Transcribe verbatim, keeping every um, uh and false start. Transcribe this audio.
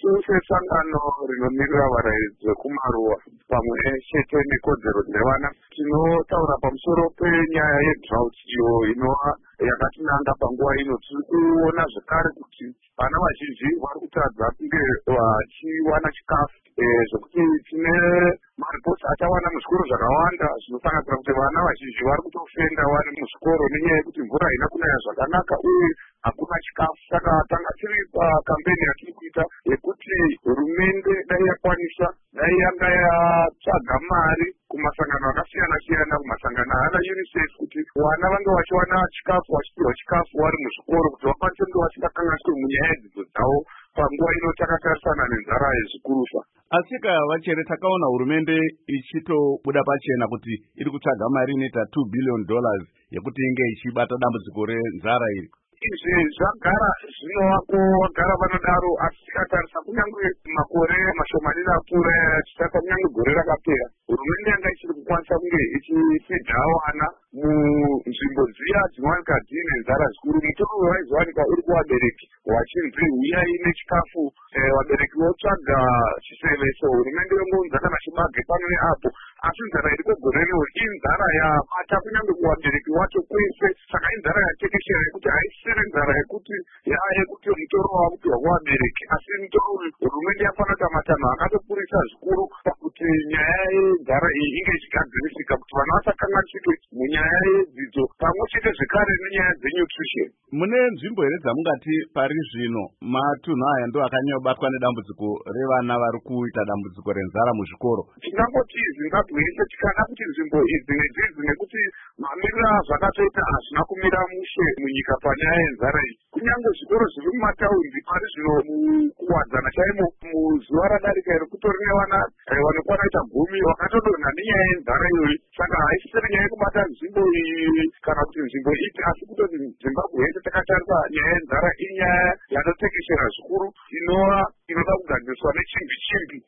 isu sesangano rinomirira varairidzi vekumaruwa pamwe chete nekodzero dzevana tinotaura pamusoro penyaya yedrought iyo inova yakatinanga panguva ino. Tiri kuona zvekare kuti vana vazhinji vari kutadza kunge vachiwana chikafu zvokuti tine maripoti achawana muzvikoro zvakawanda zvinosanganisira kuti vana vazhinji vari kutofenda vari muzvikoro nenyaya yekuti mvura haina kunaya zvakanaka uye hakuna chikafu. Saka tanga tiri pakambeni yatiri kuita yekuti hurumende dai yakwanisa dai yanga yatsvaga mari kumasangano akasiyana siyana, kumasangano ana UNICEF, kuti vana vange vachiwana chikafu, vachipiwa chikafu vari muzvikoro kuti vakwanise kunge vasingakanganiswe munyaya yedzidzo dzavo panguva ino takatarisana nenzara yezvikurusa. Asika vachere takaona hurumende ichitobuda pachena kuti iri kutsvaga mari inoita two billion dollars yekuti inge ichibata dambudziko renzara iri. Izvi zvagara zvinovako vagara vanodaro, asi tikatarisa kunyange makore mashomanini apfuura achitaka kunyange gore rakapera, hurumende yanga ichiri kukwanisa kunge ichifidha vana munzvimbo dziya dzinowanika dziine nzara zvikuru. Mutoro waizowanika uri kuvabereki wachinzi uyai nechikafu, vabereki votsvaga chiseveso, hurumende yongounza kana chibage pano neapo, asi nzara iri kwegore rino inzara yabata kunyange kuvabereki wacho kwese. Saka inzara yatekeshera yekuti haisiri nzara yekuti yekuti mutoro wakupiwa kuvabereki, asi mutoro hurumende yafanira matanho akatopurisa zvikuru pakuti nyaya yenzara iyi inge ichigadzirisika, kuti vana vasakanganisike munyaya yedzidzo pamwe chete zvekare nenyaya dzenutrition. Mune nzvimbo here dzamungati pari zvino matunhu aya ndo akanyanyobatwa nedambudziko revana vari kuita dambudziko renzara muzvikoro? Tingangoti Zimbabwe yese tikada kuti nzvimbo idzi nedzidzi nekuti mamiriro azvakatoita hazvina kumira mushe munyika panyaya yenzara iyi. Kunyange zvikoro zviri mumataundi pari zvino mukuwadzana chaimo muzuva radarika iri kutori nevana vanokwana kuita gumi vakatodonha nenyaya yenzara iyoyi. Saka haisiri nyaya yekubata nzvimbo iyi kana kuti nzvimbo iti, asi kutoti Zimbabwe yese takatarisa nyaya yenzara inyaya yanotekeshera zvikuru inova inoda kugadziriswa nechimbi chimbi.